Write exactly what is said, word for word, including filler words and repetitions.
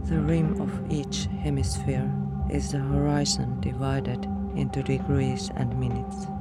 The rim of each hemisphere is the horizon divided into degrees and minutes.